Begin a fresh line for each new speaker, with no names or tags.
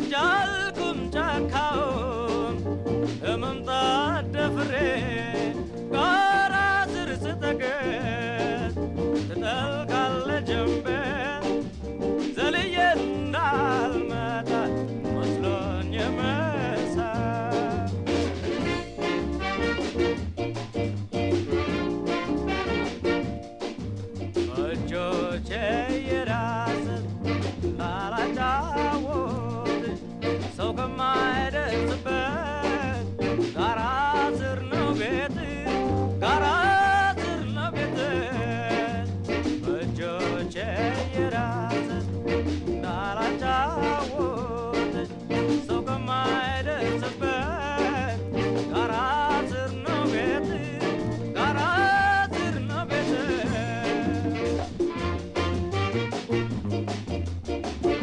ጃልኩም ጫካው እምምጣት ደፍሬ ጋራ ስር ስተገዝ ትጠልቃለ ጀንበር ዘልዬ እንዳልመጣ መስሎኝ የመሳ እጆቼ የራስህ ላላጫወት ሰው ከማይደርስበት ጋራ ስር ነው ቤት ጋራ ስር ነው ቤት እጆቼ የራስህ ላላጫወት